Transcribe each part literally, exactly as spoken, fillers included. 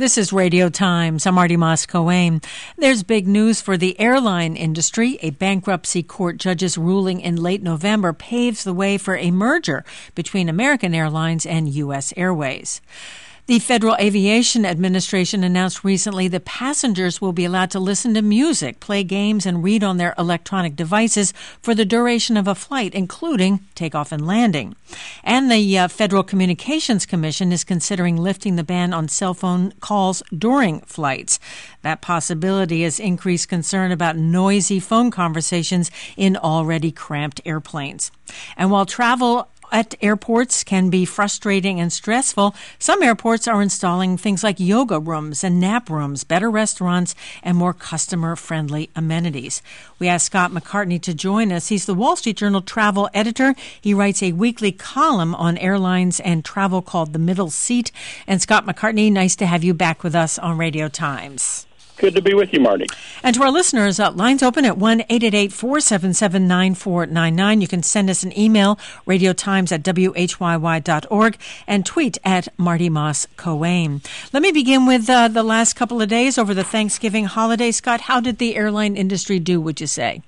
This is Radio Times. I'm Marty Moss-Coane. There's big news for the airline industry. A bankruptcy court judge's ruling in late November paves the way for a merger between American Airlines and U S Airways. The Federal Aviation Administration announced recently that passengers will be allowed to listen to music, play games, and read on their electronic devices for the duration of a flight, including takeoff and landing. And the uh, Federal Communications Commission is considering lifting the ban on cell phone calls during flights. That possibility has increased concern about noisy phone conversations in already cramped airplanes. And while travel at airports can be frustrating and stressful, some airports are installing things like yoga rooms and nap rooms, better restaurants, and more customer-friendly amenities. We asked Scott McCartney to join us. He's the Wall Street Journal travel editor. He writes a weekly column on airlines and travel called The Middle Seat. And Scott McCartney, nice to have you back with us on Radio Times. Good to be with you, Marty. And to our listeners, uh, lines open at one eight eight eight, four seven seven, nine four nine nine. You can send us an email, radiotimes at w h y y dot org, and tweet at Marty Moss-Coane. Let me begin with uh, the last couple of days over the Thanksgiving holiday. Scott, how did the airline industry do, would you say?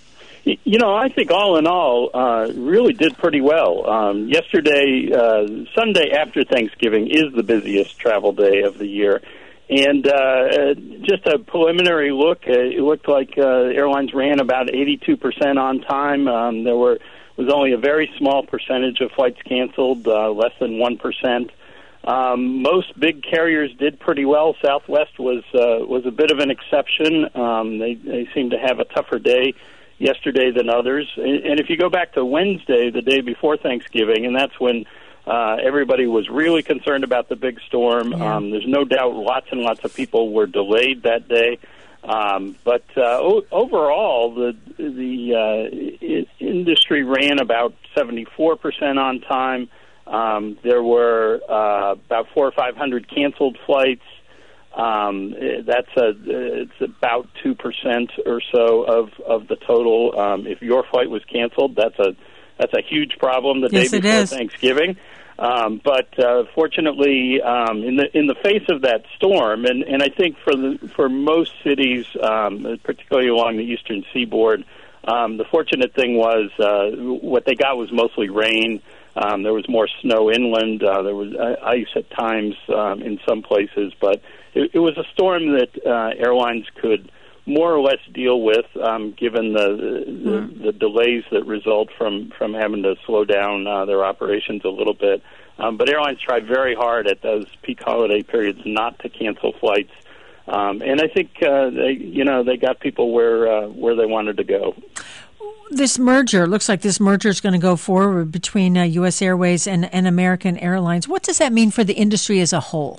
You know, I think all in all, uh, really did pretty well. Um, yesterday, uh, Sunday after Thanksgiving, is the busiest travel day of the year. And uh, just a preliminary look, uh, it looked like uh, airlines ran about eighty-two percent on time. Um, there were was only a very small percentage of flights canceled, uh, less than one percent. Um, most big carriers did pretty well. Southwest was uh, was a bit of an exception. Um, they, they seemed to have a tougher day yesterday than others. And, and if you go back to Wednesday, the day before Thanksgiving, and that's when Uh, everybody was really concerned about the big storm. Yeah. Um, there's no doubt lots and lots of people were delayed that day. Um, but uh, o- overall, the the uh, I- industry ran about seventy-four percent on time. Um, there were uh, about four or five hundred canceled flights. Um, that's a it's about two percent or so of of the total. Um, if your flight was canceled, that's a that's a huge problem the yes, day before it is. Thanksgiving. Um, but uh, fortunately, um, in the in the face of that storm, and, and I think for the for most cities, um, particularly along the eastern seaboard, um, the fortunate thing was uh, what they got was mostly rain. Um, there was more snow inland. Uh, there was uh, ice at times um, in some places, but it, it was a storm that uh, airlines could more or less deal with, um, given the the, mm. the delays that result from, from having to slow down uh, their operations a little bit. Um, but airlines tried very hard at those peak holiday periods not to cancel flights, um, and I think uh, they, you know, they got people where uh, where they wanted to go. This merger looks like this merger is going to go forward between uh, U S Airways and, and American Airlines. What does that mean for the industry as a whole?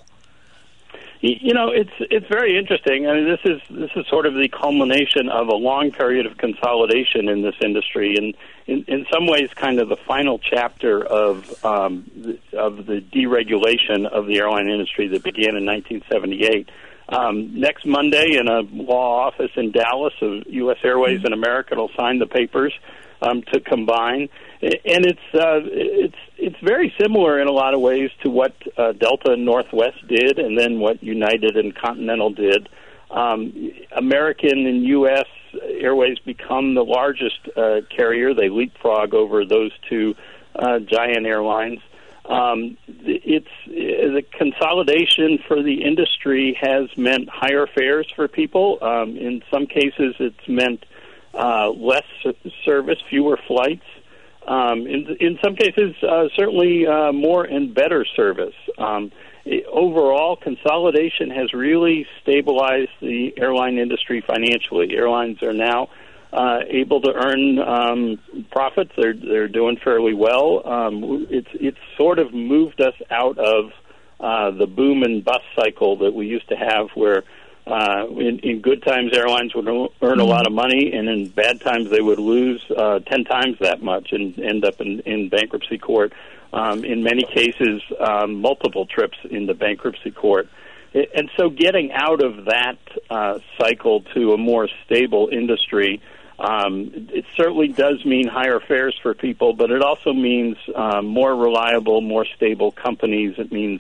You know, it's it's very interesting. I mean, this is this is sort of the culmination of a long period of consolidation in this industry, and in, in some ways, kind of the final chapter of um, the, of the deregulation of the airline industry that began in nineteen seventy-eight. Um, next Monday, in a law office in Dallas, of U S Airways and American will sign the papers um, to combine. And it's uh, it's it's very similar in a lot of ways to what uh, Delta and Northwest did, and then what United and Continental did. Um, American and U S Airways become the largest uh, carrier. They leapfrog over those two uh, giant airlines. Um, it's the consolidation for the industry has meant higher fares for people. Um, in some cases, it's meant uh, less service, fewer flights. Um, in, in some cases, uh, certainly uh, more and better service. Um, it, overall, consolidation has really stabilized the airline industry financially. Airlines are now uh, able to earn um, profits. They're they're doing fairly well. Um, it's it's sort of moved us out of uh, the boom and bust cycle that we used to have, where Uh, in, in good times, airlines would earn a lot of money, and in bad times, they would lose uh, ten times that much and end up in, in bankruptcy court. Um, in many cases, um, multiple trips into bankruptcy court. And so getting out of that uh, cycle to a more stable industry, um, it certainly does mean higher fares for people, but it also means uh, more reliable, more stable companies. It means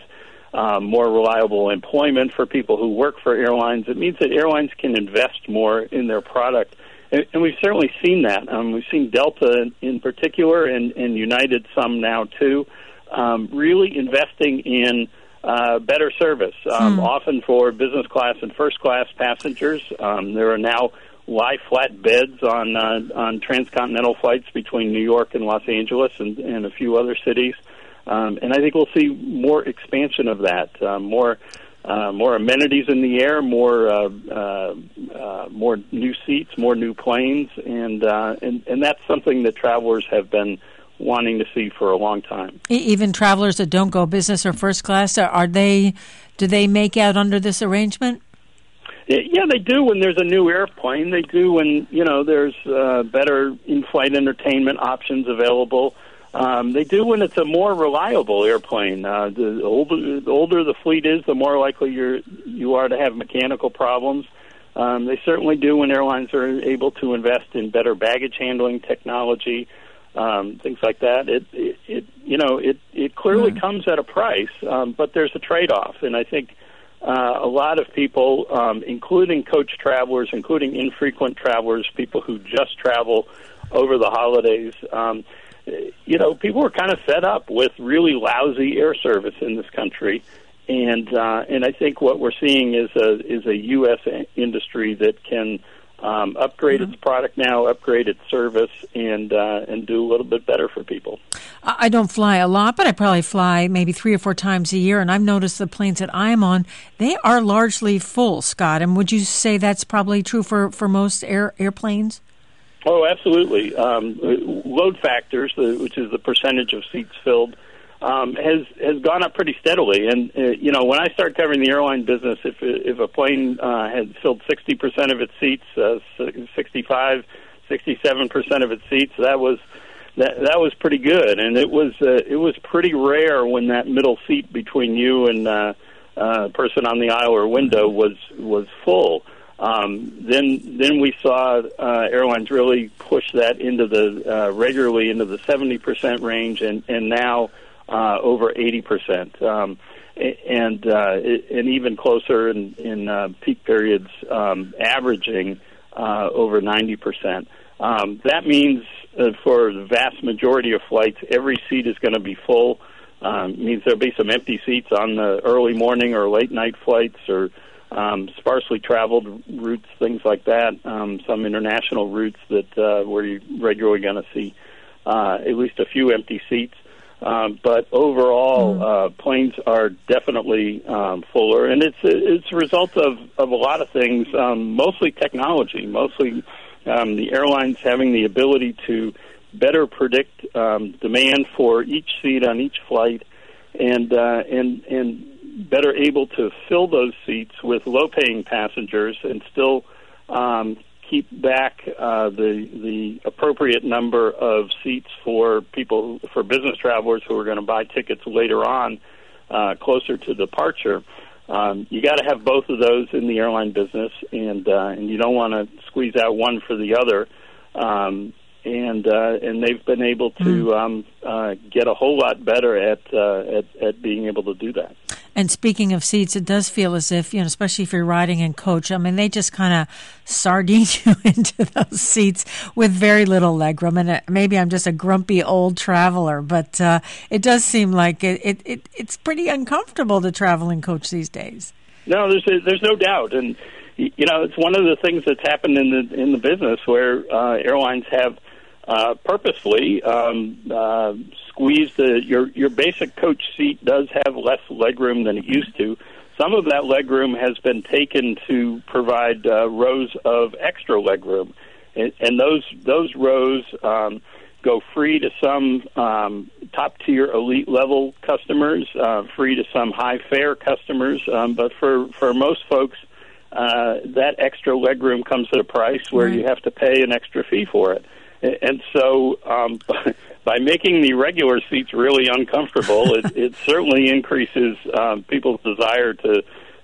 uh, more reliable employment for people who work for airlines. It means that airlines can invest more in their product. And, and we've certainly seen that. Um, we've seen Delta in, in particular, and, and United some now too, um, really investing in uh, better service, um, hmm. often for business class and first class passengers. Um, there are now lie flat beds on uh, on transcontinental flights between New York and Los Angeles and, and a few other cities. Um, and I think we'll see more expansion of that, uh, more uh, more amenities in the air, more uh, uh, uh, more new seats, more new planes, and, uh, and and that's something that travelers have been wanting to see for a long time. Even travelers that don't go business or first class, are they? Do they make out under this arrangement? Yeah, they do when there's a new airplane. They do when, you know, there's uh, better in-flight entertainment options available. Um, they do when it's a more reliable airplane. Uh, the older the older the fleet is, the more likely you're you are to have mechanical problems. Um, they certainly do when airlines are able to invest in better baggage handling technology, um, things like that. It, it, it you know it it clearly mm. comes at a price, um, but there's a trade-off, and I think uh, a lot of people, um, including coach travelers, including infrequent travelers, people who just travel over the holidays. Um, You know, people are kind of fed up with really lousy air service in this country, and uh, and I think what we're seeing is a is a U S industry that can um, upgrade mm-hmm. its product now, upgrade its service, and uh, and do a little bit better for people. I don't fly a lot, but I probably fly maybe three or four times a year, and I've noticed the planes that I'm on, they are largely full, Scott. And would you say that's probably true for, for most air airplanes? Oh, absolutely. Um, load factors, the, which is the percentage of seats filled, um, has has gone up pretty steadily. And uh, you know, when I started covering the airline business, if if a plane uh, had filled sixty percent of its seats, uh, sixty-five, sixty-seven percent of its seats, that was that that was pretty good. And it was uh, it was pretty rare when that middle seat between you and uh, uh, person on the aisle or window was was full. Um, then, then we saw uh, airlines really push that into the uh, regularly into the seventy percent range, and and now uh, over eighty percent, um, and uh, and even closer in, in uh, peak periods, um, averaging uh, over ninety percent. Um, that means uh, for the vast majority of flights, every seat is going to be full. Um, it means there'll be some empty seats on the early morning or late night flights, or Um, sparsely traveled routes, things like that. Um, some international routes that uh, where you're regularly going to see uh, at least a few empty seats. Um, but overall, mm. uh, planes are definitely um, fuller, and it's it's a result of, of a lot of things, um, mostly technology, mostly um, the airlines having the ability to better predict um, demand for each seat on each flight, and uh, and and. better able to fill those seats with low-paying passengers and still um, keep back uh, the the appropriate number of seats for people, for business travelers who are going to buy tickets later on, uh, closer to departure. Um, you got to have both of those in the airline business, and uh, and you don't want to squeeze out one for the other. Um, and uh, and they've been able to um, uh, get a whole lot better at, uh, at at being able to do that. And speaking of seats, it does feel as if, you know, especially if you're riding in coach, I mean, they just kind of sardine you into those seats with very little legroom. And maybe I'm just a grumpy old traveler, but uh, it does seem like it, it, it it's pretty uncomfortable to travel in coach these days. No, there's a, there's no doubt. And, you know, it's one of the things that's happened in the in the business where uh, airlines have uh, purposefully um, uh, squeeze the your your basic coach seat does have less legroom than it used to. Some of that legroom has been taken to provide uh, rows of extra legroom, and, and those those rows um, go free to some um, top tier elite level customers, uh, free to some high fare customers, um, but for for most folks, uh, that extra legroom comes at a price where right. you have to pay an extra fee for it. And so um, by making the regular seats really uncomfortable, it, it certainly increases um, people's desire to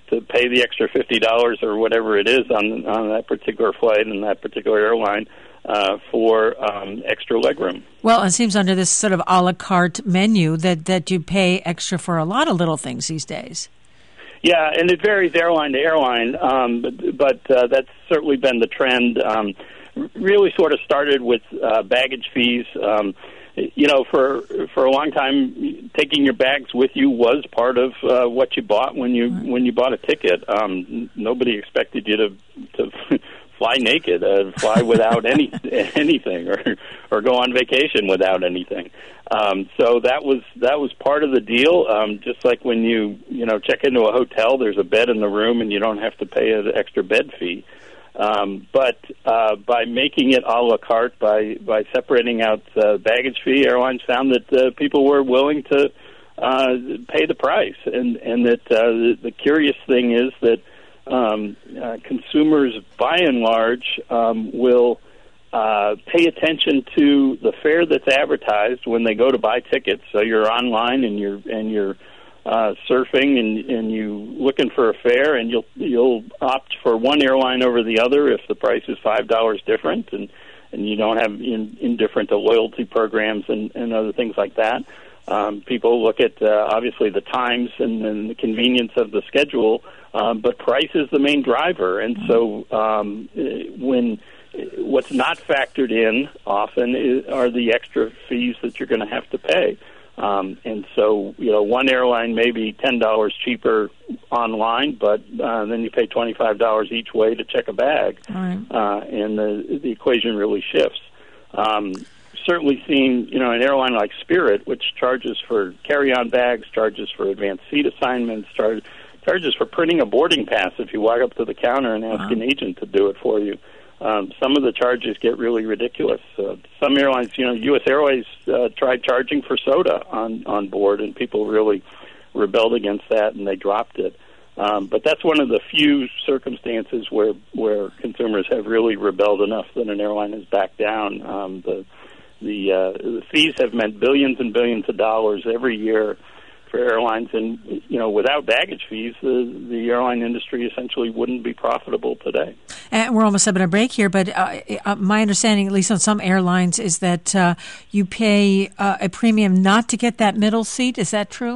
to pay the extra fifty dollars or whatever it is on on that particular flight and that particular airline uh, for um, extra legroom. Well, it seems under this sort of a la carte menu that, that you pay extra for a lot of little things these days. Yeah, and it varies airline to airline, um, but, but uh, that's certainly been the trend. Um, really sort of started with uh, baggage fees. Um, you know, for for a long time, taking your bags with you was part of uh, what you bought when you right. when you bought a ticket. Um, nobody expected you to to fly naked, uh, fly without any anything, or or go on vacation without anything. Um, so that was that was part of the deal. Um, just like when you you know check into a hotel, there's a bed in the room, and you don't have to pay an extra bed fee. Um, but uh, by making it a la carte, by by separating out uh, baggage fee, airlines found that uh, people were willing to uh, pay the price, and and that uh, the, the curious thing is that um, uh, consumers, by and large, um, will uh, pay attention to the fare that's advertised when they go to buy tickets. So you're online and you're and you're Uh, surfing and, and you looking for a fare, and you'll you'll opt for one airline over the other if the price is five dollars different, and, and you don't have in, indifferent to loyalty programs and, and other things like that. Um, people look at uh, obviously the times and, and the convenience of the schedule, um, but price is the main driver, and so um, when what's not factored in often is, are the extra fees that you're going to have to pay. Um, and so, you know, one airline may be ten dollars cheaper online, but uh, then you pay twenty-five dollars each way to check a bag, right. uh, and the the equation really shifts. Um, certainly seen, you know, an airline like Spirit, which charges for carry-on bags, charges for advanced seat assignments, charge, charges for printing a boarding pass if you walk up to the counter and ask wow. an agent to do it for you. Um, some of the charges get really ridiculous. Uh, some airlines, you know, U S Airways uh, tried charging for soda on, on board, and people really rebelled against that, and they dropped it. Um, but that's one of the few circumstances where where consumers have really rebelled enough that an airline has backed down. Um, the the, uh, the fees have meant billions and billions of dollars every year for airlines, and you know, without baggage fees, the, the airline industry essentially wouldn't be profitable today. And we're almost up at a break here, but uh, uh, my understanding, at least on some airlines, is that uh, you pay uh, a premium not to get that middle seat. Is that true?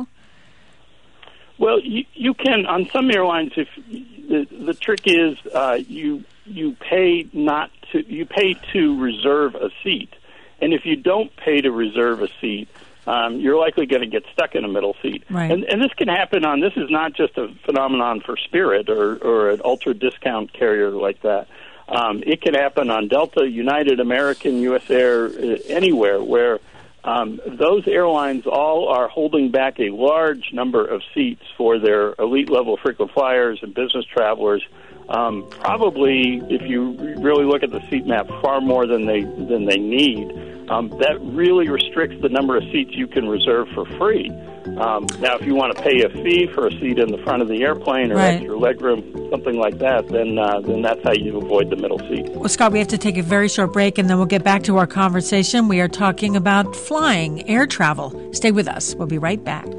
Well, you, you can on some airlines. If the, the trick is uh, you you pay not to you pay to reserve a seat, and if you don't pay to reserve a seat, Um, you're likely going to get stuck in a middle seat. Right. And, and this can happen on, this is not just a phenomenon for Spirit or, or an ultra-discount carrier like that. Um, it can happen on Delta, United, American, U S Air, uh, anywhere where um, those airlines all are holding back a large number of seats for their elite-level frequent flyers and business travelers. Um, probably, if you really look at the seat map, far more than they than they need. Um, that really restricts the number of seats you can reserve for free. Um, now, if you want to pay a fee for a seat in the front of the airplane or right. extra legroom, something like that, then uh, then that's how you avoid the middle seat. Well, Scott, we have to take a very short break, and then we'll get back to our conversation. We are talking about flying, air travel. Stay with us. We'll be right back.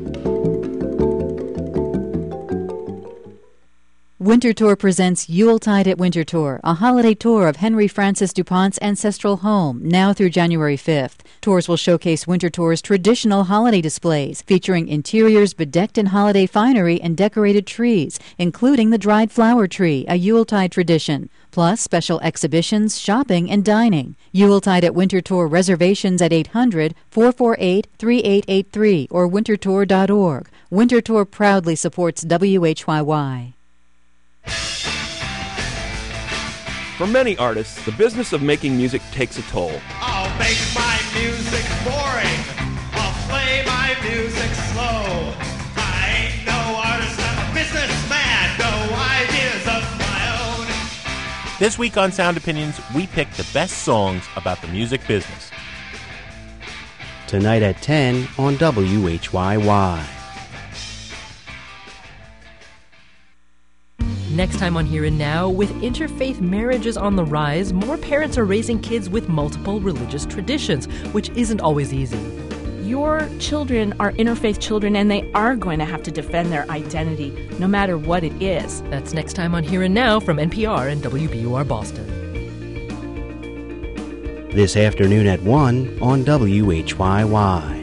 Winter Tour presents Yuletide at Winter Tour, a holiday tour of Henry Francis DuPont's ancestral home, now through January fifth. Tours will showcase Winter Tour's traditional holiday displays, featuring interiors bedecked in holiday finery and decorated trees, including the dried flower tree, a Yuletide tradition, plus special exhibitions, shopping, and dining. Yuletide at Winter Tour reservations at eight hundred, four four eight, three eight eight three or winter tour dot org. Winter Tour proudly supports W H Y Y. For many artists, the business of making music takes a toll. I'll make my music boring. I'll play my music slow. I ain't no artist, I'm a businessman. No ideas of my own. This week on Sound Opinions, we pick the best songs about the music business. Tonight at ten on W H Y Y. Next time on Here and Now, with interfaith marriages on the rise, more parents are raising kids with multiple religious traditions, which isn't always easy. Your children are interfaith children, and they are going to have to defend their identity, no matter what it is. That's next time on Here and Now from N P R and W B U R Boston. This afternoon at one on W H Y Y.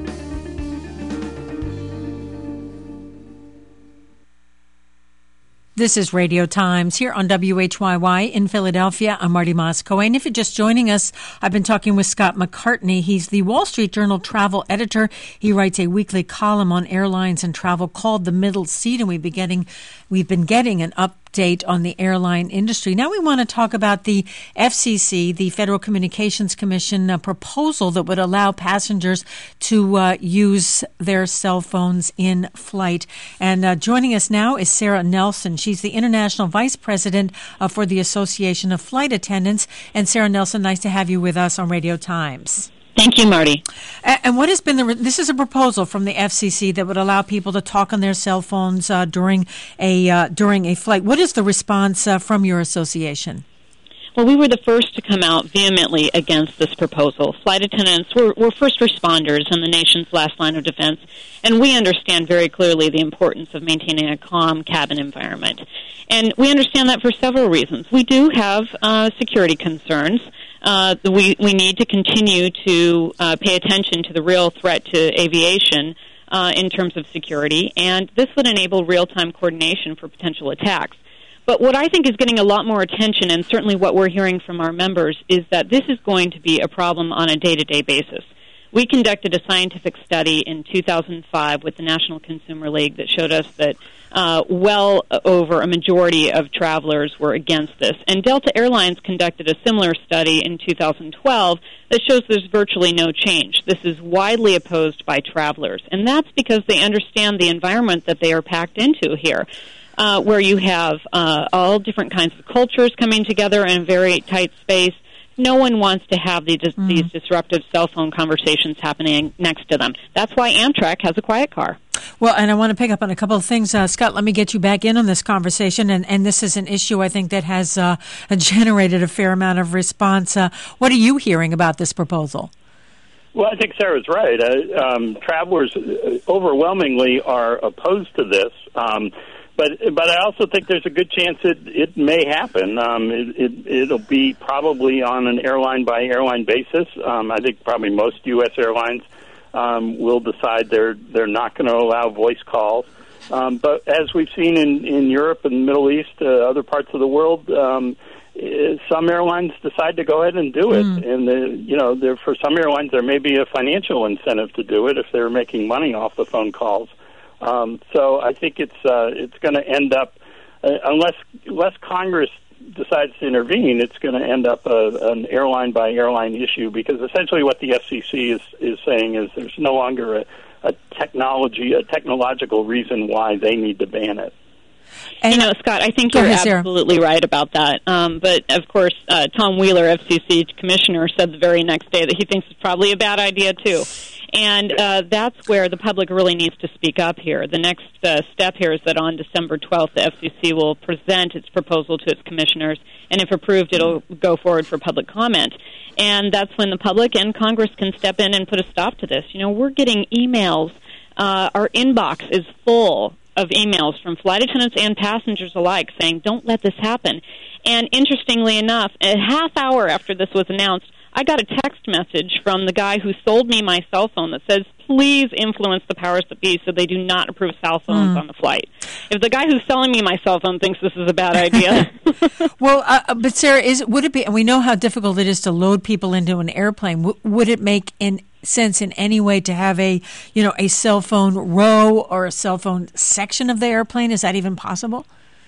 This is Radio Times here on W H Y Y in Philadelphia. I'm Marty Moscoe. And if you're just joining us, I've been talking with Scott McCartney. He's the Wall Street Journal travel editor. He writes a weekly column on airlines and travel called The Middle Seat, and we've been getting, we've been getting an update on the airline industry. Now we want to talk about the F C C, the Federal Communications Commission, a proposal that would allow passengers to uh, use their cell phones in flight. And uh, joining us now is Sarah Nelson. She's the International Vice President uh, for the Association of Flight Attendants. And Sarah Nelson, nice to have you with us on Radio Times. Thank you, Marty. And what has been the, re- this is a proposal from the F C C that would allow people to talk on their cell phones uh, during a uh, during a flight. What is the response uh, from your association? Well, we were the first to come out vehemently against this proposal. Flight attendants were, were first responders in the nation's last line of defense, and we understand very clearly the importance of maintaining a calm cabin environment. And we understand that for several reasons. We do have uh, security concerns. Uh, we, we need to continue to uh, pay attention to the real threat to aviation uh, in terms of security, and this would enable real-time coordination for potential attacks. But what I think is getting a lot more attention, and certainly what we're hearing from our members, is that this is going to be a problem on a day-to-day basis. We conducted a scientific study in two thousand five with the National Consumer League that showed us that uh, well over a majority of travelers were against this. And Delta Airlines conducted a similar study in two thousand twelve that shows there's virtually no change. This is widely opposed by travelers, and that's because they understand the environment that they are packed into here. Uh, where you have uh, all different kinds of cultures coming together in a very tight space. No one wants to have these, mm. these disruptive cell phone conversations happening next to them. That's why Amtrak has a quiet car. Well, and I want to pick up on a couple of things. Uh, Scott, let me get you back in on this conversation, and, and this is an issue I think that has uh, generated a fair amount of response. Uh, what are you hearing about this proposal? Well, I think Sarah's right. Uh, um, travelers overwhelmingly are opposed to this. Um But but I also think there's a good chance it, it may happen. Um, it, it, it'll be probably on an airline-by-airline basis. Um, I think probably most U S airlines um, will decide they're they're not going to allow voice calls. Um, but as we've seen in, in Europe and the Middle East, uh, other parts of the world, um, some airlines decide to go ahead and do it. Mm. And, the, you know, there, for some airlines, there may be a financial incentive to do it if they're making money off the phone calls. Um, so I think it's uh, it's going to end up, uh, unless unless Congress decides to intervene, it's going to end up a, an airline-by-airline issue, because essentially what the F C C is, is saying is there's no longer a, a technology, a technological reason why they need to ban it. And, you know, Scott, I think you're ahead, absolutely right about that. Um, but, of course, uh, Tom Wheeler, F C C commissioner, said the very next day that he thinks it's probably a bad idea, too. And uh, that's where the public really needs to speak up here. The next uh, step here is that on December twelfth, the F C C will present its proposal to its commissioners, and if approved, it'll go forward for public comment. And that's when the public and Congress can step in and put a stop to this. You know, we're getting emails. Uh, our inbox is full of emails from flight attendants and passengers alike saying, don't let this happen. And interestingly enough, a half hour after this was announced, I got a text message from the guy who sold me my cell phone that says, please influence the powers that be so they do not approve cell phones mm. on the flight. If the guy who's selling me my cell phone thinks this is a bad idea. Well, uh, but Sarah, is would it be, and we know how difficult it is to load people into an airplane, w- would it make in sense in any way to have a, you know, a cell phone row or a cell phone section of the airplane? Is that even possible?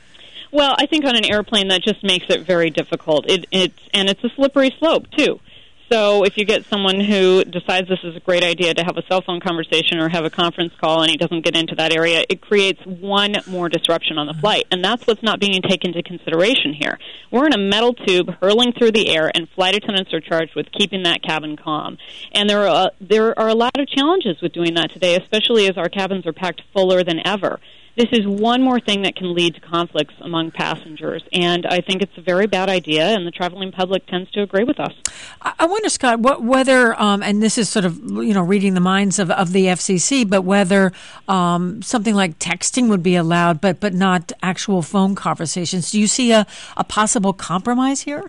Well, I think on an airplane that just makes it very difficult. It, it's and it's a slippery slope, too. So if you get someone who decides this is a great idea to have a cell phone conversation or have a conference call and he doesn't get into that area, it creates one more disruption on the flight. And that's what's not being taken into consideration here. We're in a metal tube hurling through the air, and flight attendants are charged with keeping that cabin calm. And there are, uh, there are a lot of challenges with doing that today, especially as our cabins are packed fuller than ever. this is one more thing that can lead to conflicts among passengers, and I think it's a very bad idea, and the traveling public tends to agree with us. I wonder, Scott, what, whether, um, and this is sort of, you know, reading the minds of, of the F C C, but whether um, something like texting would be allowed, but, but not actual phone conversations. Do you see a, a possible compromise here?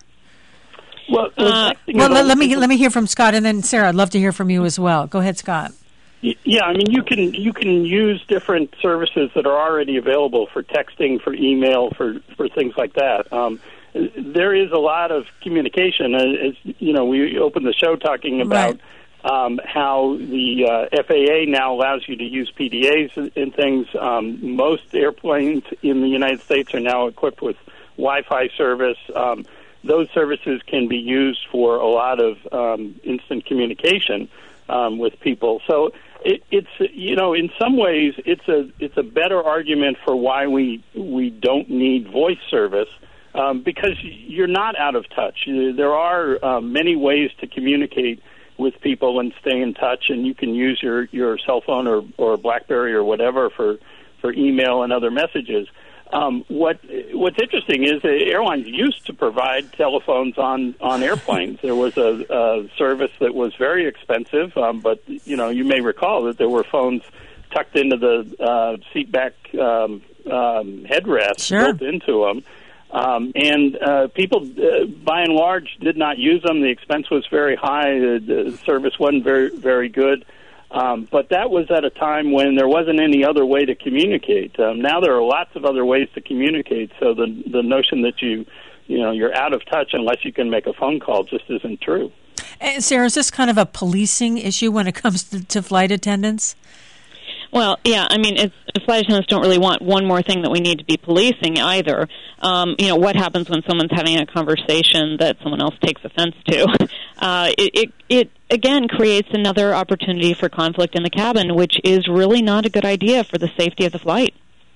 Well, uh, well let, let me let me hear from Scott, and then Sarah, I'd love to hear from you as well. Go ahead, Scott. Yeah, I mean, you can you can use different services that are already available for texting, for email, for, for things like that. Um, there is a lot of communication. As you know, we opened the show talking about right. um, how the uh, F A A now allows you to use P D As and things. Um, most airplanes in the United States are now equipped with Wi-Fi service. Um, those services can be used for a lot of um, instant communication um, with people. So it, it's you know in some ways it's a it's a better argument for why we we don't need voice service um, because you're not out of touch. There are uh, many ways to communicate with people and stay in touch, and you can use your, your cell phone or, or BlackBerry or whatever for, for email and other messages. Um, what what's interesting is the airlines used to provide telephones on, on airplanes. There was a, a service that was very expensive, um, but you know you may recall that there were phones tucked into the uh, seat back um, um, headrest sure. built into them, um, and uh, people uh, by and large did not use them. The expense was very high. The, the service wasn't very very good. Um, but that was at a time when there wasn't any other way to communicate. Um, now there are lots of other ways to communicate. So the the notion that you you know you're out of touch unless you can make a phone call just isn't true. And Sarah, is this kind of a policing issue when it comes to, to flight attendants? Well, yeah, I mean, it's, flight attendants don't really want one more thing that we need to be policing either. Um, you know, what happens when someone's having a conversation that someone else takes offense to? Uh, it, it, it, again, creates another opportunity for conflict in the cabin, which is really not a good idea for the safety of the flight.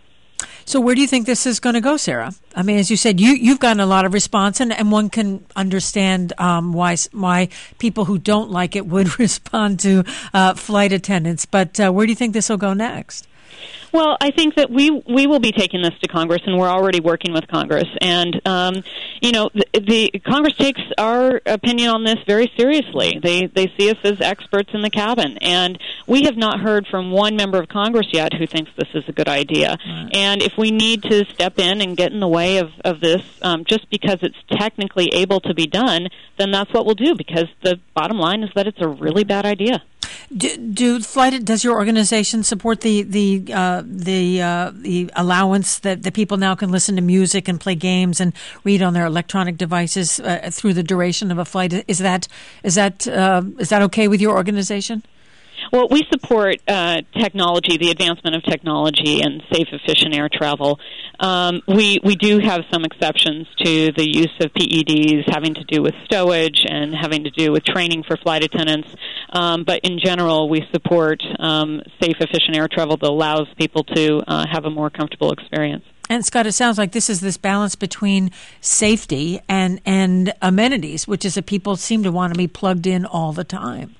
So where do you think this is going to go, Sarah? I mean, as you said, you, you've gotten a lot of response, and, and one can understand um, why why people who don't like it would respond to uh, flight attendants. But uh, where do you think this will go next? Well, I think that we we will be taking this to Congress, and we're already working with Congress. And, um, you know, the, the Congress takes our opinion on this very seriously. They they see us as experts in the cabin. And we have not heard from one member of Congress yet who thinks this is a good idea. Right. And if we need to step in and get in the way of, of this um, just because it's technically able to be done, then that's what we'll do, because the bottom line is that it's a really bad idea. Do, do flight? Does your organization support the the uh, the uh, the allowance that the people now can listen to music and play games and read on their electronic devices uh, through the duration of a flight? Is that is that uh, is that okay with your organization? Well, we support uh, technology, the advancement of technology and safe, efficient air travel. Um, we we do have some exceptions to the use of P E Ds having to do with stowage and having to do with training for flight attendants. Um, but in general, we support um, safe, efficient air travel that allows people to uh, have a more comfortable experience. And Scott, it sounds like this is this balance between safety and, and amenities, which is that people seem to want to be plugged in all the time.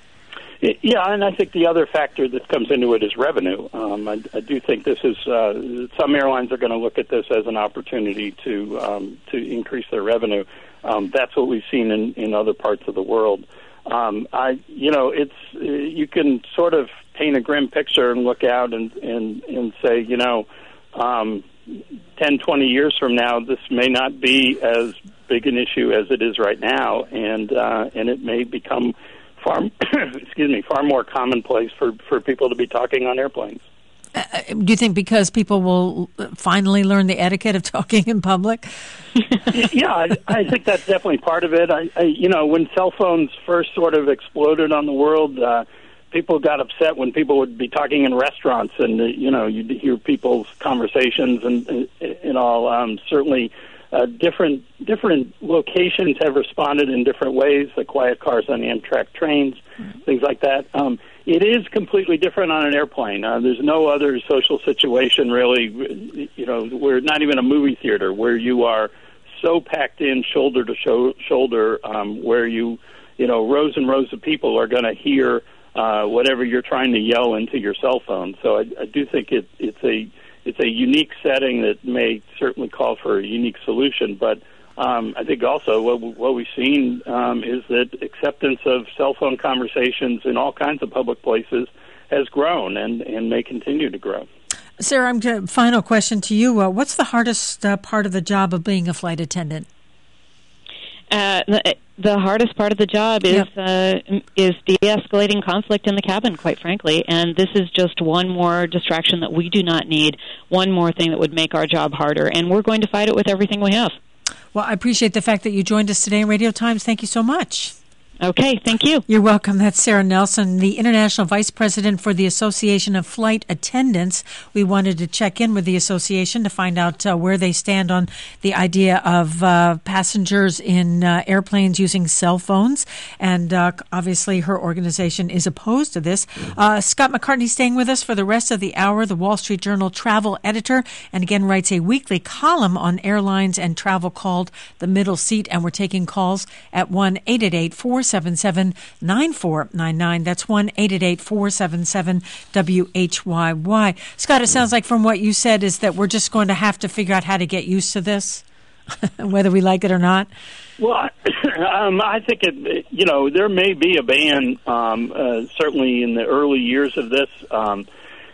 Yeah, and I think the other factor that comes into it is revenue. Um, I, I do think this is uh, some airlines are going to look at this as an opportunity to um, to increase their revenue. Um, that's what we've seen in, in other parts of the world. Um, I, you know, it's uh, you can sort of paint a grim picture and look out and and, and say, you know, um, ten, twenty years from now, this may not be as big an issue as it is right now, and uh, and it may become far, excuse me, far more commonplace for, for people to be talking on airplanes. Uh, do you think because people will finally learn the etiquette of talking in public? Yeah, I, I think that's definitely part of it. I, I, you know, when cell phones first sort of exploded on the world, uh, people got upset when people would be talking in restaurants, and uh, you know, you'd hear people's conversations and and all. Um, certainly. Uh, different different locations have responded in different ways. The quiet cars on Amtrak trains, mm-hmm. things like that. Um, it is completely different on an airplane. Uh, there's no other social situation really. You know, we're not even a movie theater where you are so packed in shoulder to sho- shoulder, um, where you you know rows and rows of people are going to hear uh, whatever you're trying to yell into your cell phone. So I, I do think it, it's a it's a unique setting that may certainly call for a unique solution. But um, I think also what, what we've seen um, is that acceptance of cell phone conversations in all kinds of public places has grown and, and may continue to grow. Sarah, I'm gonna, final question to you. Uh, what's the hardest uh, part of the job of being a flight attendant? Uh, the, the hardest part of the job is yep. uh, is de-escalating conflict in the cabin, quite frankly. And this is just one more distraction that we do not need, one more thing that would make our job harder. And we're going to fight it with everything we have. Well, I appreciate the fact that you joined us today in Radio Times. Thank you so much. Okay, thank you. You're welcome. That's Sarah Nelson, the International Vice President for the Association of Flight Attendants. We wanted to check in with the association to find out uh, where they stand on the idea of uh, passengers in uh, airplanes using cell phones. And uh, obviously her organization is opposed to this. Uh, Scott McCartney staying with us for the rest of the hour, the Wall Street Journal travel editor, and again writes a weekly column on airlines and travel called The Middle Seat. And we're taking calls at one eight eight eight, four seven seven, nine four nine nine. That's one eight eight eight, four seven seven, W H Y Y. Scott, it sounds like from what you said is that we're just going to have to figure out how to get used to this, whether we like it or not. Well, um, I think, it, you know, there may be a ban, um, uh, certainly in the early years of this. Um,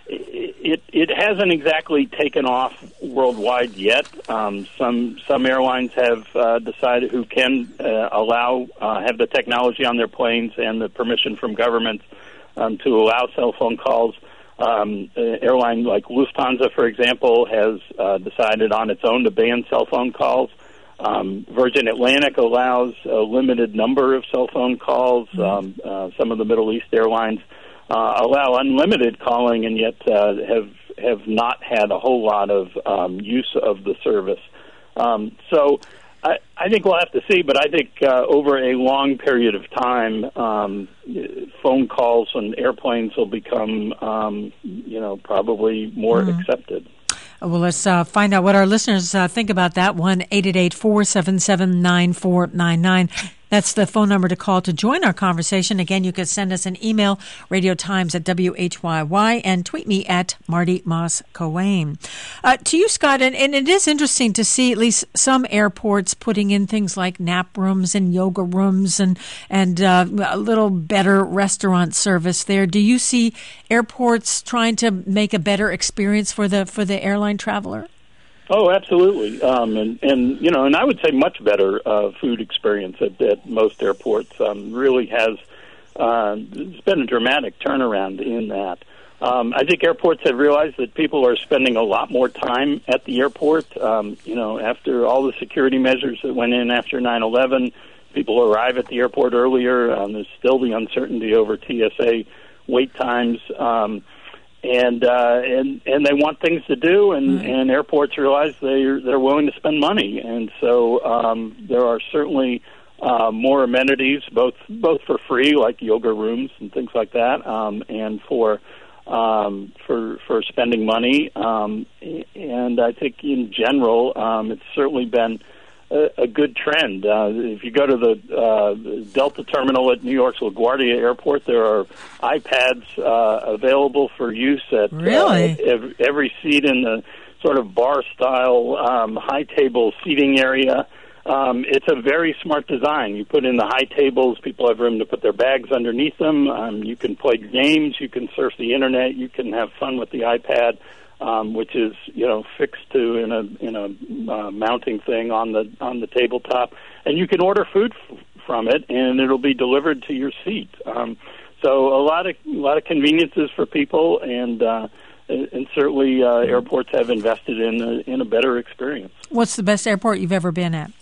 It it hasn't exactly taken off worldwide yet. Um, some some airlines have uh, decided who can uh, allow uh, have the technology on their planes and the permission from governments um, to allow cell phone calls. Um, an airline like Lufthansa, for example, has uh, decided on its own to ban cell phone calls. Um, Virgin Atlantic allows a limited number of cell phone calls. Um, uh, some of the Middle East airlines Uh, allow unlimited calling, and yet uh, have have not had a whole lot of um, use of the service. Um, so I, I think we'll have to see, but I think uh, over a long period of time, um, phone calls on airplanes will become, um, you know, probably more mm-hmm. accepted. Well, let's uh, find out what our listeners uh, think about that. one eight eight eight, four seven seven, nine four nine nine. That's the phone number to call to join our conversation. Again, you can send us an email, radiotimes at W H Y Y, and tweet me at Marty Moss Coane. Uh, to you, Scott, and, and it is interesting to see at least some airports putting in things like nap rooms and yoga rooms and, and uh, a little better restaurant service there. Do you see airports trying to make a better experience for the for the airline traveler? Oh, absolutely, um, and and you know, and I would say much better uh, food experience at, at most airports. Um, really has uh, it's been a dramatic turnaround in that. Um, I think airports have realized that people are spending a lot more time at the airport. Um, you know, after all the security measures that went in after nine eleven, people arrive at the airport earlier. Um, there's still the uncertainty over T S A wait times. Um, And uh, and and they want things to do, and, right. and airports realize they're they're willing to spend money, and so um, there are certainly uh, more amenities, both both for free, like yoga rooms and things like that, um, and for um, for for spending money. Um, and I think in general, um, it's certainly been a, a good trend. Uh, if you go to the uh, Delta terminal at New York's LaGuardia Airport, there are iPads uh, available for use at really? uh, every, every seat in the sort of bar-style um, high table seating area. Um, it's a very smart design. You put in the high tables, people have room to put their bags underneath them. Um, you can play games, you can surf the internet, you can have fun with the iPad. Um, which is, you know, fixed to in a in a uh, mounting thing on the on the tabletop, and you can order food f- from it, and it'll be delivered to your seat. Um, so a lot of a lot of conveniences for people, and uh, and certainly uh, airports have invested in a, in a better experience. What's the best airport you've ever been at?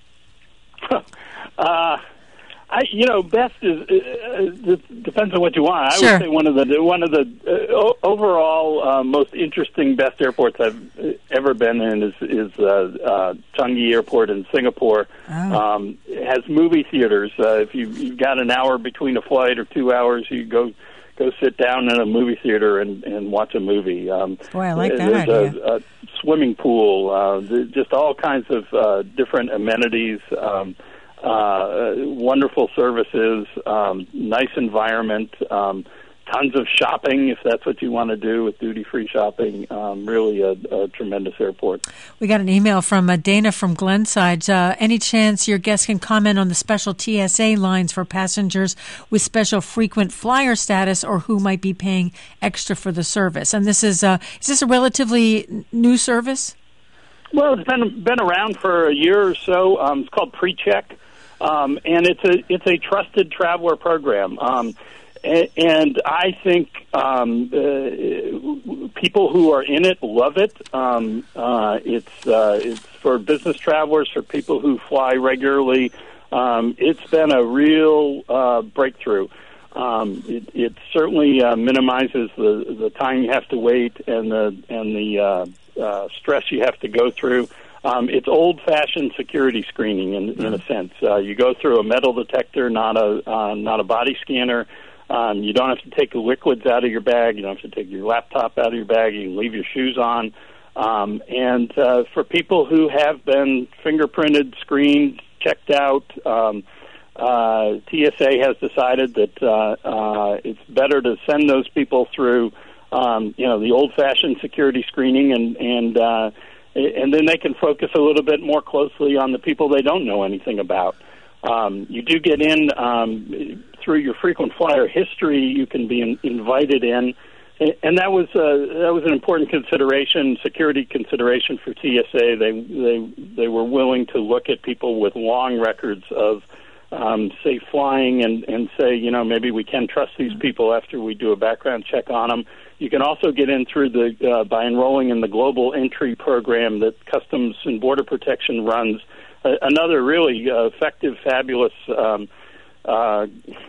uh, I, you know, best is uh, it depends on what you want. I sure. would say one of the one of the uh, overall uh, most interesting best airports I've ever been in is is uh, uh, Changi Airport in Singapore. Oh. Um, it has movie theaters. Uh, if you, you've got an hour between a flight or two hours, you go go sit down in a movie theater and, and watch a movie. Um, Boy, I like that there's idea. A, a swimming pool, uh, just all kinds of uh, different amenities. Um, Uh, wonderful services, um, nice environment, um, tons of shopping, if that's what you want to do with duty-free shopping. Um, really a, a tremendous airport. We got an email from uh, Dana from Glenside. Uh, any chance your guests can comment on the special T S A lines for passengers with special frequent flyer status or who might be paying extra for the service? And this is, uh, is this a relatively new service? Well, it's been been around for a year or so. Um, it's called PreCheck, um, and it's a it's a trusted traveler program. Um, and, and I think um, uh, people who are in it love it. Um, uh, it's uh, it's for business travelers, for people who fly regularly. Um, it's been a real uh, breakthrough. Um, it, it certainly uh, minimizes the the time you have to wait and the and the uh, Uh, stress you have to go through. Um, it's old-fashioned security screening in, in a sense. Uh, you go through a metal detector, not a uh, not a body scanner. Um, you don't have to take the liquids out of your bag. You don't have to take your laptop out of your bag. You can leave your shoes on. Um, and uh, for people who have been fingerprinted, screened, checked out, um, uh, T S A has decided that uh, uh, it's better to send those people through Um, you know, the old-fashioned security screening, and and uh, and then they can focus a little bit more closely on the people they don't know anything about. Um, you do get in um, through your frequent flyer history. You can be in, invited in, and that was uh, that was an important consideration, security consideration for T S A. They they they were willing to look at people with long records of um, safe flying, and and say, you know, maybe we can trust these people after we do a background check on them. You can also get in through the uh, by enrolling in the Global Entry program that Customs and Border Protection runs. Uh, another really uh, effective, fabulous um, uh,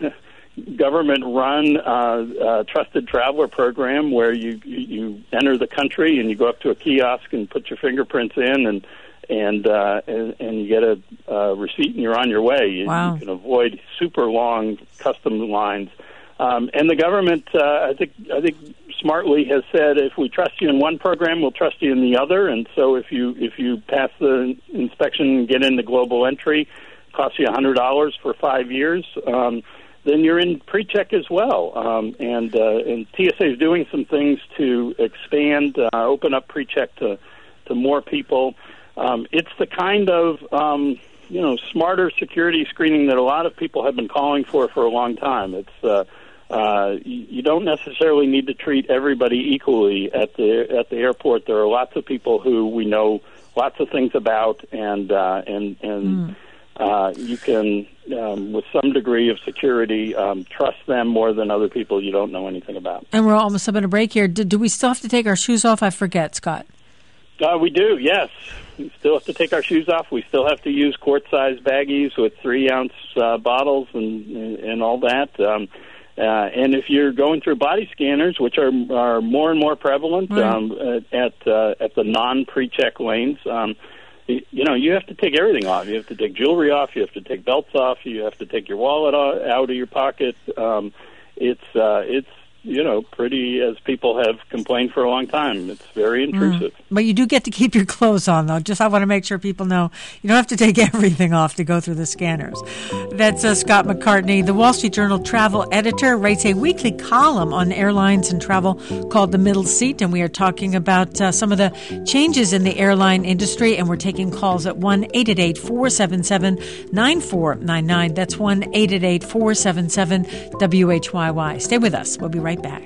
government-run uh, uh, trusted traveler program where you you enter the country and you go up to a kiosk and put your fingerprints in and and uh, and, and you get a uh, receipt and you're on your way. You, wow. you can avoid super long customs lines. Um, and the government, uh, I think, I think, smartly has said, if we trust you in one program, we'll trust you in the other. And so, if you if you pass the inspection and get into Global Entry, it costs you a hundred dollars for five years. Um, then you're in PreCheck as well. Um, and uh, and T S A is doing some things to expand, uh, open up PreCheck to to more people. Um, it's the kind of um, you know smarter security screening that a lot of people have been calling for for a long time. It's uh, Uh, you don't necessarily need to treat everybody equally at the at the airport. There are lots of people who we know lots of things about, and uh, and and mm. uh, you can, um, with some degree of security, um, trust them more than other people you don't know anything about. And we're almost up in a break here. Do, do we still have to take our shoes off? I forget, Scott. Uh, we do, yes. We still have to take our shoes off. We still have to use quart-sized baggies with three-ounce uh, bottles and and all that. Um, Uh, and if you're going through body scanners, which are are more and more prevalent right. um, at uh, at the non-PreCheck lanes, um, you, you know, you have to take everything off. You have to take jewelry off. You have to take belts off. You have to take your wallet out of your pocket. Um, it's uh, it's you know pretty, as people have complained for a long time. It's very intrusive. Mm. But you do get to keep your clothes on, though. Just I want to make sure people know you don't have to take everything off to go through the scanners. That's uh, Scott McCartney, the Wall Street Journal travel editor, writes a weekly column on airlines and travel called The Middle Seat, and we are talking about uh, some of the changes in the airline industry, and we're taking calls at one eight eight eight, four seven seven, nine four nine nine. That's one eight eight eight, four seven seven, W H Y Y. Stay with us. We'll be right back.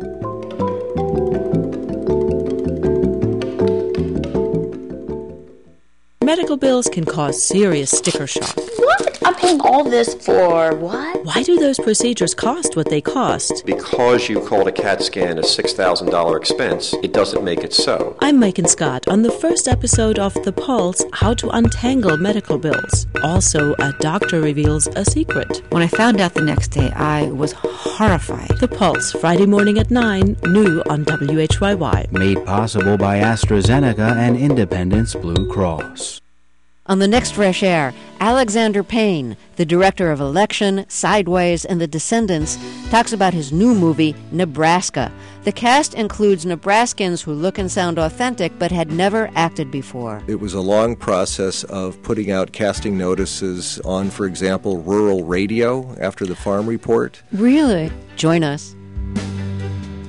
Medical bills can cause serious sticker shock. What? I'm paying all this for what? Why do those procedures cost what they cost? Because you called a CAT scan a six thousand dollars expense, it doesn't make it so. I'm Megan Scott on the first episode of The Pulse, How to Untangle Medical Bills. Also, a doctor reveals a secret. When I found out the next day, I was horrified. The Pulse, Friday morning at nine, new on W H Y Y. Made possible by AstraZeneca and Independence Blue Cross. On the next Fresh Air, Alexander Payne, the director of Election, Sideways, and The Descendants, talks about his new movie, Nebraska. The cast includes Nebraskans who look and sound authentic but had never acted before. It was a long process of putting out casting notices on, for example, rural radio after the Farm Report. Really? Join us.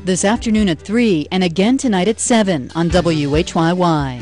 This afternoon at three and again tonight at seven on W H Y Y.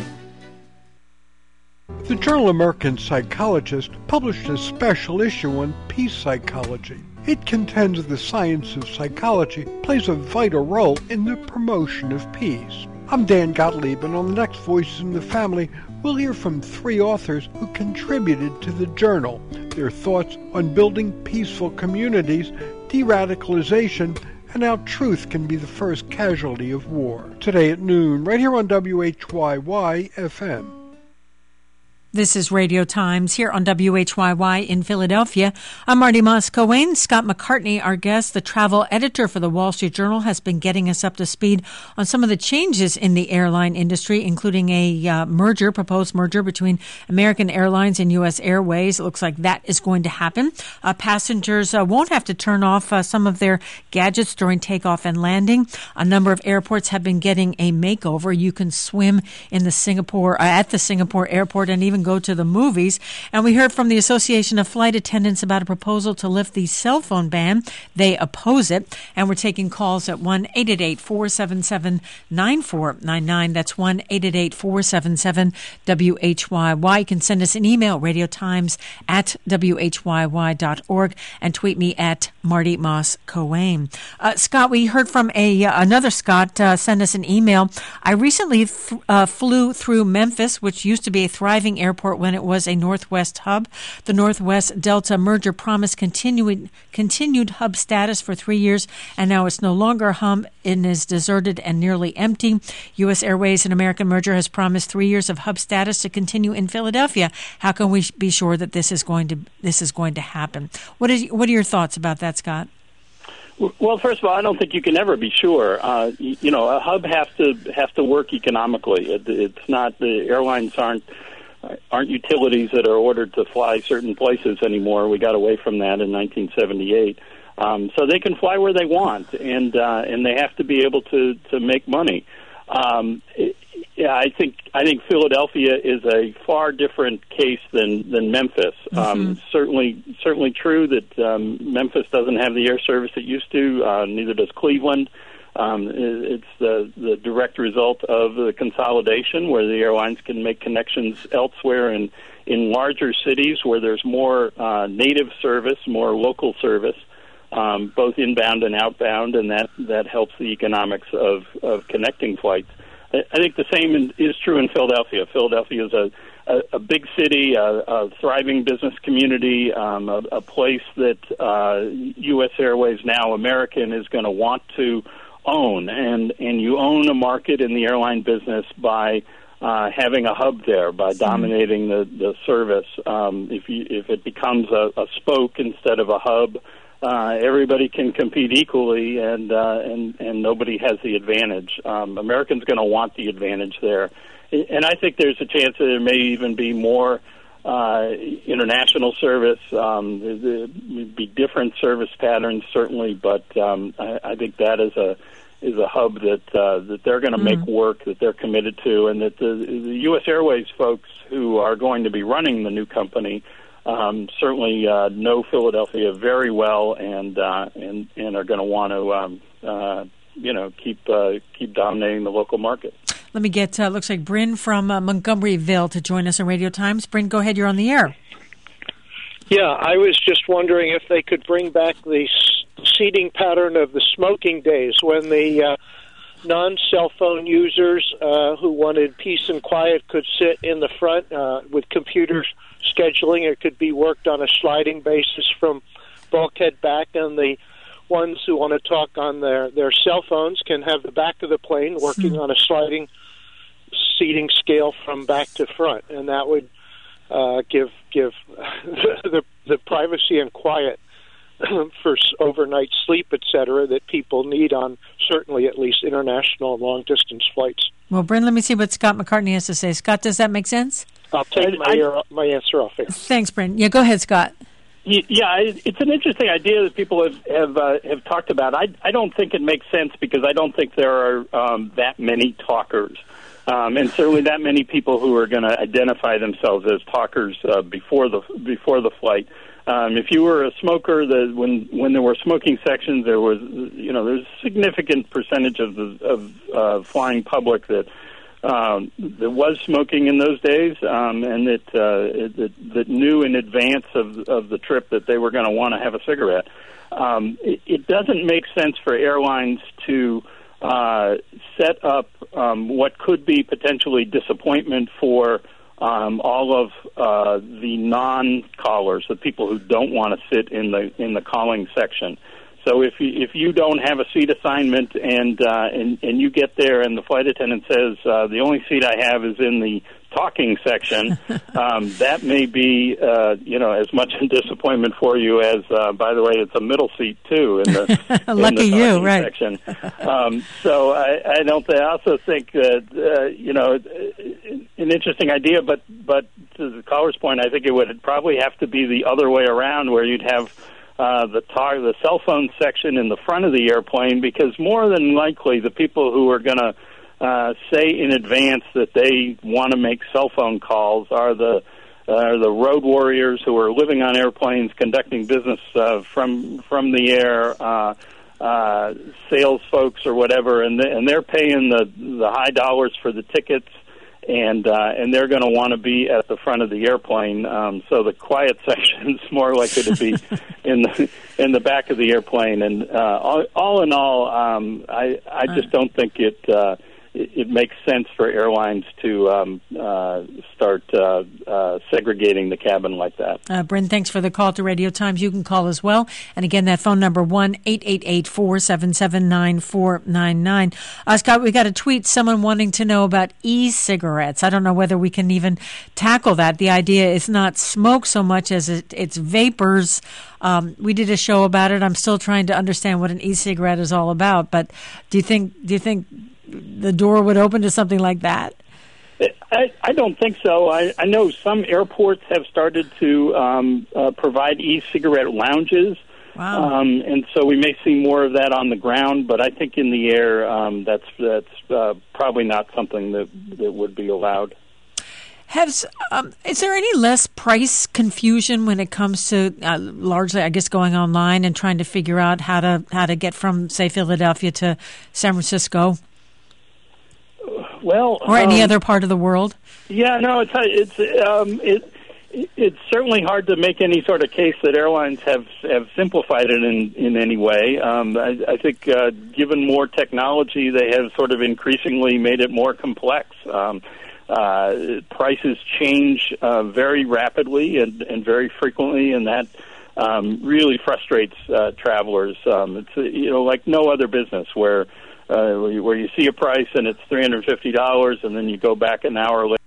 The journal American Psychologist published a special issue on peace psychology. It contends the science of psychology plays a vital role in the promotion of peace. I'm Dan Gottlieb, and on the next Voices in the Family, we'll hear from three authors who contributed to the journal, their thoughts on building peaceful communities, de-radicalization, and how truth can be the first casualty of war. Today at noon, right here on W H Y Y F M. This is Radio Times here on W H Y Y in Philadelphia. I'm Marty Moss-Coane. Scott McCartney, our guest, the travel editor for the Wall Street Journal, has been getting us up to speed on some of the changes in the airline industry, including a uh, merger, proposed merger between American Airlines and U S Airways. It looks like that is going to happen. Uh, passengers uh, won't have to turn off uh, some of their gadgets during takeoff and landing. A number of airports have been getting a makeover. You can swim in the Singapore uh, at the Singapore airport and even go to the movies. And we heard from the Association of Flight Attendants about a proposal to lift the cell phone ban. They oppose it. And we're taking calls at one eight eight eight, four seven seven, nine four nine nine. That's one eight eight eight, four seven seven, W H Y Y. You can send us an email, radiotimes at W H Y Y dot org, and tweet me at Marty Moss Coane. Uh, Scott, we heard from a uh, another Scott uh, send us an email. I recently th- uh, flew through Memphis, which used to be a thriving airport when it was a Northwest hub. The Northwest Delta merger promised continued continued hub status for three years, and now it's no longer a hub and is deserted and nearly empty. U S Airways and American merger has promised three years of hub status to continue in Philadelphia. How can we be sure that this is going to this is going to happen? What is what are your thoughts about that, Scott? Well, first of all, I don't think you can ever be sure. Uh, you, you know, a hub has to has to work economically. It, it's not the airlines aren't. aren't utilities that are ordered to fly certain places anymore. We got away from that in nineteen seventy-eight. Um, so they can fly where they want, and uh, and they have to be able to, to make money. Um, it, yeah, I think I think Philadelphia is a far different case than than Memphis. Mm-hmm. Um, certainly, certainly true that um, Memphis doesn't have the air service it used to. Uh, neither does Cleveland. Um, it's the, the direct result of the consolidation, where the airlines can make connections elsewhere in, in larger cities where there's more uh, native service, more local service, um, both inbound and outbound, and that, that helps the economics of, of connecting flights. I, I think the same in, is true in Philadelphia. Philadelphia is a, a, a big city, a, a thriving business community, um, a, a place that uh, U S Airways, now American, is going to want to own, and and you own a market in the airline business by uh, having a hub there, by dominating the the service. Um, if you if it becomes a, a spoke instead of a hub, uh, everybody can compete equally, and uh, and and nobody has the advantage. Um, Americans going to want the advantage there, and I think there's a chance that there may even be more uh, international service. Um, there would be different service patterns, certainly, but um, I, I think that is a is a hub that uh, that they're going to mm. make work, that they're committed to, and that the, the U S Airways folks who are going to be running the new company um, certainly uh, know Philadelphia very well, and uh, and and are going to want to um, uh, you know keep uh, keep dominating the local market. Let me get, uh, looks like Bryn from uh, Montgomeryville to join us on Radio Times. Bryn, go ahead. You're on the air. Yeah, I was just wondering if they could bring back the seating pattern of the smoking days when the uh, non-cell phone users uh, who wanted peace and quiet could sit in the front uh, with computer scheduling. It could be worked on a sliding basis from bulkhead back, and the ones who want to talk on their, their cell phones can have the back of the plane working on a sliding seating scale from back to front, and that would uh, give give the, the the privacy and quiet for overnight sleep, et cetera, that people need on certainly at least international and long distance flights. Well, Bryn, let me see what Scott McCartney has to say. Scott, does that make sense? I'll take my, I, my answer off here. Thanks, Bryn. Yeah, go ahead, Scott. Yeah, it's an interesting idea that people have have, uh, have talked about. I I don't think it makes sense because I don't think there are um, that many talkers, um, and certainly that many people who are going to identify themselves as talkers uh, before the before the flight. Um, if you were a smoker, the, when when there were smoking sections, there was, you know, there's a significant percentage of the of uh, flying public that um, that was smoking in those days, um, and that, uh, that that knew in advance of of the trip that they were going to want to have a cigarette. Um, it, it doesn't make sense for airlines to uh, set up um, what could be potentially disappointment for Um, all of uh, the non-callers, the people who don't want to sit in the in the calling section. So if you, if you don't have a seat assignment and uh, and and you get there and the flight attendant says uh, the only seat I have is in the talking section, um, that may be uh, you know as much a disappointment for you as uh, by the way it's a middle seat too in the lucky in the you right section. Um, so I, I don't. I also think that uh, you know an interesting idea, but but to the caller's point, I think it would probably have to be the other way around, where you'd have Uh, the tar- the cell phone section in the front of the airplane, because more than likely the people who are going to uh, say in advance that they want to make cell phone calls are the are the road warriors who are living on airplanes, conducting business uh, from from the air, uh, uh, sales folks or whatever, and they, and they're paying the the high dollars for the tickets. And uh, and they're going to want to be at the front of the airplane, um, so the quiet section is more likely to be in the in the back of the airplane. And uh, all, all in all, um, I I just don't think it uh, it, it makes sense for airlines to um, uh, start uh, uh, segregating the cabin like that. Uh, Bryn, thanks for the call to Radio Times. You can call as well. And again, that phone number, one eight eight eight, four seven seven, nine four nine nine. Uh, Scott, we got a tweet, someone wanting to know about e-cigarettes. I don't know whether we can even tackle that. The idea is not smoke so much as it, it's vapors. Um, we did a show about it. I'm still trying to understand what an e-cigarette is all about. But do you think do you think the door would open to something like that? I, I don't think so. I, I know some airports have started to um, uh, provide e-cigarette lounges. Wow. Um, and so we may see more of that on the ground, but I think in the air, um, that's that's uh, probably not something that, that would be allowed. Has um, is there any less price confusion when it comes to uh, largely, I guess, going online and trying to figure out how to how to get from, say, Philadelphia to San Francisco? Well, or any um, other part of the world? Yeah, no, it's it's um, it. It's certainly hard to make any sort of case that airlines have have simplified it in, in any way. Um, I, I think uh, given more technology, they have sort of increasingly made it more complex. Um, uh, prices change uh, very rapidly and, and very frequently, and that um, really frustrates uh, travelers. Um, it's you know like no other business where uh, where you see a price and it's three hundred fifty dollars, and then you go back an hour later.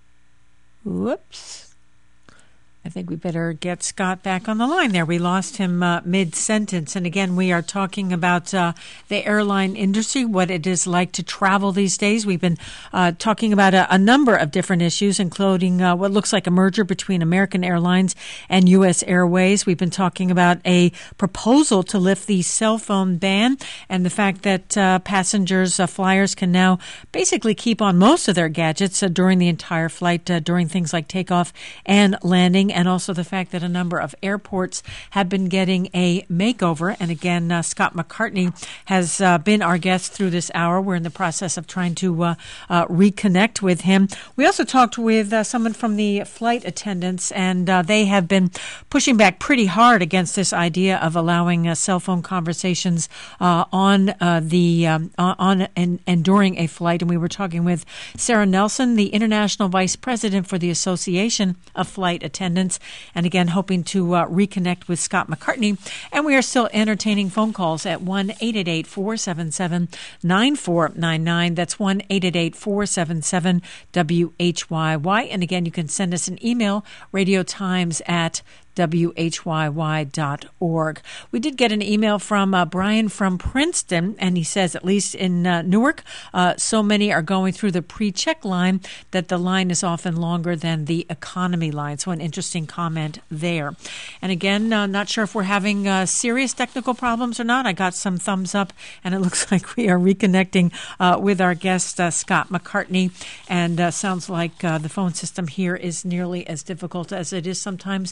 Whoops. I think we better get Scott back on the line there. We lost him uh, mid-sentence. And again, we are talking about uh, the airline industry, what it is like to travel these days. We've been uh, talking about a, a number of different issues, including uh, what looks like a merger between American Airlines and U S Airways. We've been talking about a proposal to lift the cell phone ban and the fact that uh, passengers, uh, flyers can now basically keep on most of their gadgets uh, during the entire flight, uh, during things like takeoff and landing. And also the fact that a number of airports have been getting a makeover. And again, uh, Scott McCartney has uh, been our guest through this hour. We're in the process of trying to uh, uh, reconnect with him. We also talked with uh, someone from the flight attendants, and uh, they have been pushing back pretty hard against this idea of allowing uh, cell phone conversations uh, on uh, the um, on and, and during a flight. And we were talking with Sarah Nelson, the International Vice President for the Association of Flight Attendants. And again, hoping to uh, reconnect with Scott McCartney. And we are still entertaining phone calls at one eight eight eight, four seven seven, nine four nine nine. That's one eight eight eight, four seven seven, W H Y Y. And again, you can send us an email, radiotimes at W H Y Y dot org. We did get an email from uh, Brian from Princeton, and he says, at least in uh, Newark, uh, so many are going through the pre-check line that the line is often longer than the economy line. So an interesting comment there. And again, uh, not sure if we're having uh, serious technical problems or not. I got some thumbs up, and it looks like we are reconnecting uh, with our guest, uh, Scott McCartney. And uh, sounds like uh, the phone system here is nearly as difficult as it is sometimes uh,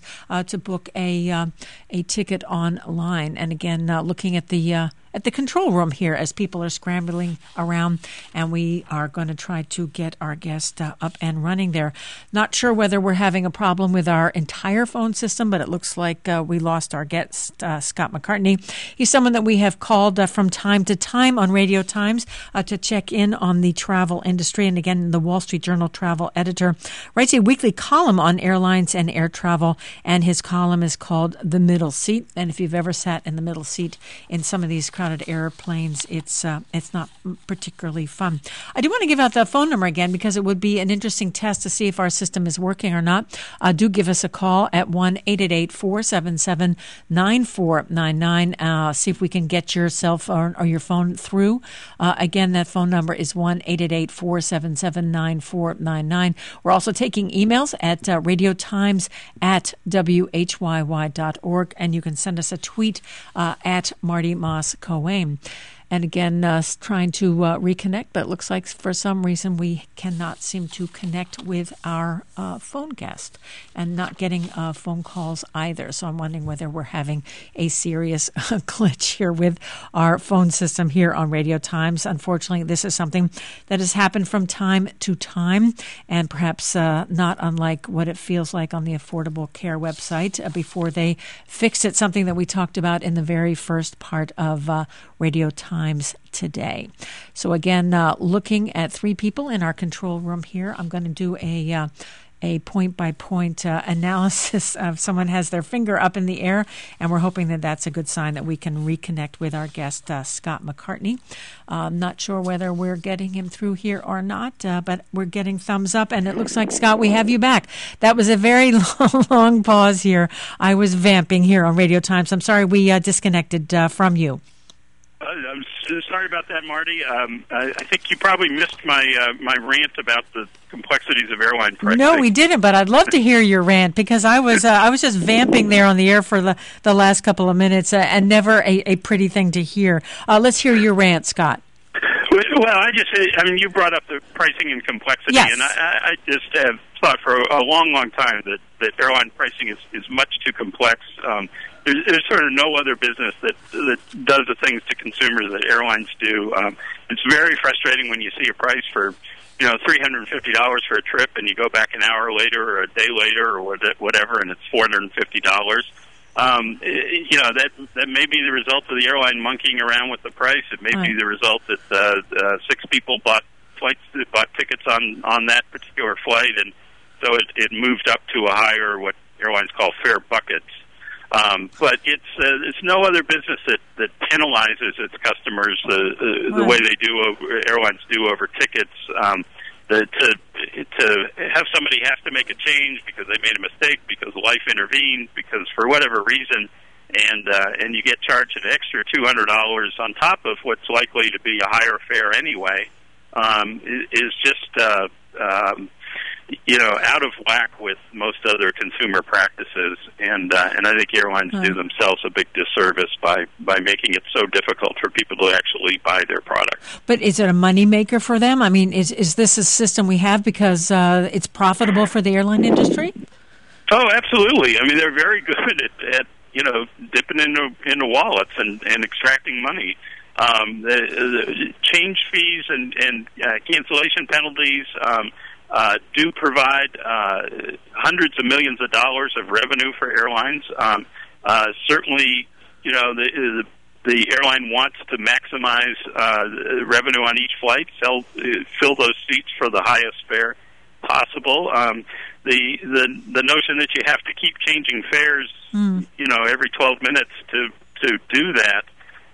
to book a uh, a ticket online. And again, uh, looking at the uh, at the control room here as people are scrambling around, and we are going to try to get our guest uh, up and running there. Not sure whether we're having a problem with our entire phone system, but it looks like uh, we lost our guest, uh, Scott McCartney. He's someone that we have called uh, from time to time on Radio Times uh, to check in on the travel industry. And again, the Wall Street Journal travel editor writes a weekly column on airlines and air travel, and his column is called The Middle Seat. And if you've ever sat in the middle seat in some of these crowded airplanes, it's uh, it's not particularly fun. I do want to give out the phone number again because it would be an interesting test to see if our system is working or not. Uh, do give us a call at one eight eight eight, four seven seven, nine four nine nine. Uh, see if we can get your cell phone or your phone through. Uh, again, that phone number is one eight eight eight, four seven seven, nine four nine nine. We're also taking emails at uh, radiotimes at w h y y dot org, and you can send us a tweet uh, at Marty Moss Cohen. And again, uh, trying to uh, reconnect, but it looks like for some reason we cannot seem to connect with our uh, phone guest and not getting uh, phone calls either. So I'm wondering whether we're having a serious glitch here with our phone system here on Radio Times. Unfortunately, this is something that has happened from time to time, and perhaps uh, not unlike what it feels like on the Affordable Care website uh, before they fixed it, something that we talked about in the very first part of uh, Radio Times today. So again, uh, looking at three people in our control room here, I'm going to do a uh, a point-by-point uh, analysis of someone has their finger up in the air, and we're hoping that that's a good sign that we can reconnect with our guest, uh, Scott McCartney. Uh, I'm not sure whether we're getting him through here or not, uh, but we're getting thumbs up, and it looks like, Scott, we have you back. That was a very long, long pause here. I was vamping here on Radio Times. I'm sorry we uh, disconnected uh, from you. Uh, I'm so sorry about that, Marty. Um, I, I think you probably missed my uh, my rant about the complexities of airline pricing. No, we didn't, but I'd love to hear your rant because I was uh, I was just vamping there on the air for the, the last couple of minutes uh, and never a, a pretty thing to hear. Uh, let's hear your rant, Scott. Well, I just, I mean, you brought up the pricing and complexity, yes. and I, I just have thought for a long, long time that, that airline pricing is, is much too complex. Um, there's, there's sort of no other business that that does the things to consumers that airlines do. Um, it's very frustrating when you see a price for, you know, three hundred fifty dollars for a trip, and you go back an hour later or a day later or whatever, and it's four hundred fifty dollars. Um, you know, that that may be the result of the airline monkeying around with the price. It may right. be the result that uh, uh, six people bought flights, bought tickets on, on that particular flight, and so it, it moved up to a higher, what airlines call fare buckets. Um, but it's uh, it's no other business that, that penalizes its customers uh, uh, right. the way they do over, airlines do over tickets. Um, the, to to have somebody have to make a change because they made a mistake, because life intervened, because for whatever reason, and uh, and you get charged an extra two hundred dollars on top of what's likely to be a higher fare anyway, um, is just uh, um, you know out of whack with most other consumer practices, and uh, and I think airlines right. do themselves a big disservice by by making it so difficult for people to actually buy their product. But is it a moneymaker for them? I mean, is is this a system we have because uh, it's profitable for the airline industry? Oh, absolutely. I mean, they're very good at, at you know dipping into into wallets and, and extracting money. Um, the, the change fees and and uh, cancellation penalties. Um, Uh, do provide uh, hundreds of millions of dollars of revenue for airlines. Um, uh, certainly, you know, the, the the airline wants to maximize uh, revenue on each flight, sell, uh, fill those seats for the highest fare possible. Um, the the the notion that you have to keep changing fares, mm. you know, every twelve minutes to to do that,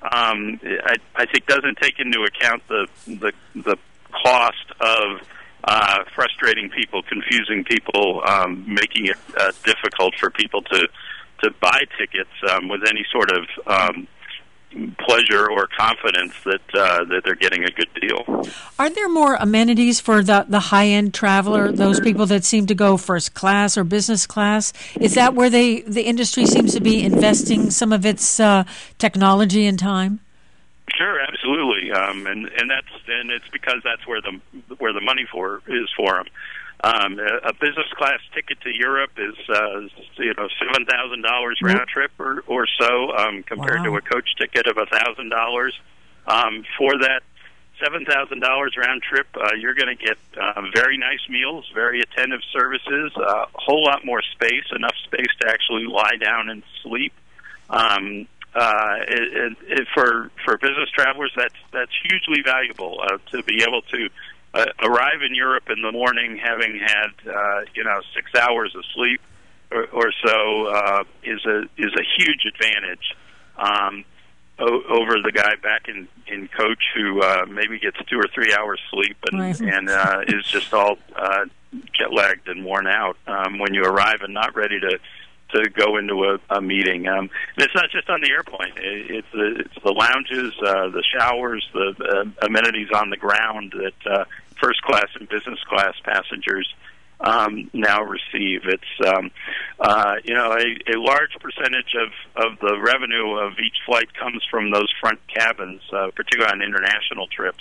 um, I, I think doesn't take into account the the the cost of Uh, frustrating people, confusing people, um, making it uh, difficult for people to to buy tickets um, with any sort of um, pleasure or confidence that uh, that they're getting a good deal. Are there more amenities for the, the high-end traveler, those people that seem to go first class or business class? Is that where they the industry seems to be investing some of its uh, technology and time? Sure, absolutely, um, and and that's and it's because that's where the where the money for is for them. Um, a, a business class ticket to Europe is, uh, you know, seven thousand dollars round trip or, or so, um, compared Wow. to a coach ticket of a thousand dollars. Um, for that seven thousand dollars round trip, uh, you're going to get uh, very nice meals, very attentive services, uh, a whole lot more space, enough space to actually lie down and sleep. Um, uh, it, it, it, for for business travelers, that's that's hugely valuable uh, to be able to uh, arrive in Europe in the morning, having had uh, you know six hours of sleep or, or so, uh, is a is a huge advantage um, o- over the guy back in, in coach who uh, maybe gets two or three hours sleep and Right. and uh, is just all uh, jet lagged and worn out um, when you arrive and not ready to. to go into a, a meeting. Um, and it's not just on the airplane. It, it's, the, it's the lounges, uh, the showers, the uh, amenities on the ground that uh, first class and business class passengers um, now receive. It's, um, uh, you know, a, a large percentage of, of the revenue of each flight comes from those front cabins, uh, particularly on international trips.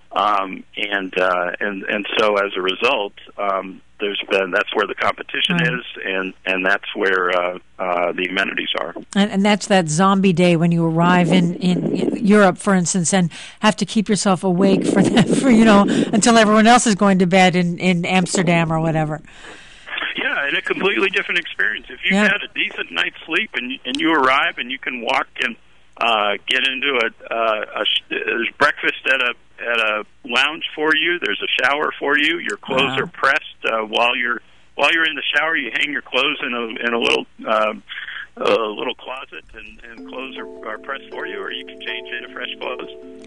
Um, and, uh, and, and so as a result, um, there's been, that's where the competition Right. is, and, and that's where uh, uh, the amenities are. And, and that's that zombie day when you arrive in, in Europe, for instance, and have to keep yourself awake for that, for you know until everyone else is going to bed in, in Amsterdam or whatever. Yeah, and a completely different experience. If you've Yeah. had a decent night's sleep and and you arrive and you can walk and uh, get into a, uh, a sh- there's breakfast at a at a lounge for you. There's a shower for you. Your clothes Wow. are pressed uh, while you're while you're in the shower. You hang your clothes in a in a little um, a little closet, and, and clothes are, are pressed for you, or you can change into fresh clothes.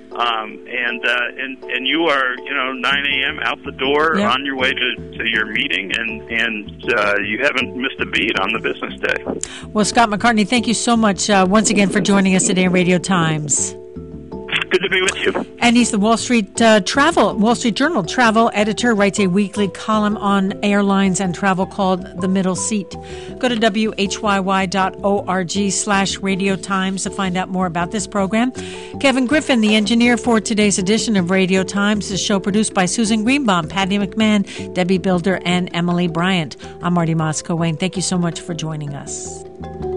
Um, and uh, and and you are you know nine a.m. out the door Yeah. on your way to, to your meeting, and and uh, you haven't missed a beat on the business day. Well, Scott McCartney, thank you so much uh, once again for joining us today on Radio Times. Good to be with you. And he's the Wall Street uh, Travel, Wall Street Journal travel editor, writes a weekly column on airlines and travel called The Middle Seat. Go to W H Y Y dot org slash Radio Times to find out more about this program. Kevin Griffin, the engineer for today's edition of Radio Times, is show produced by Susan Greenbaum, Patty McMahon, Debbie Builder, and Emily Bryant. I'm Marty Moscow-Wayne. Thank you so much for joining us.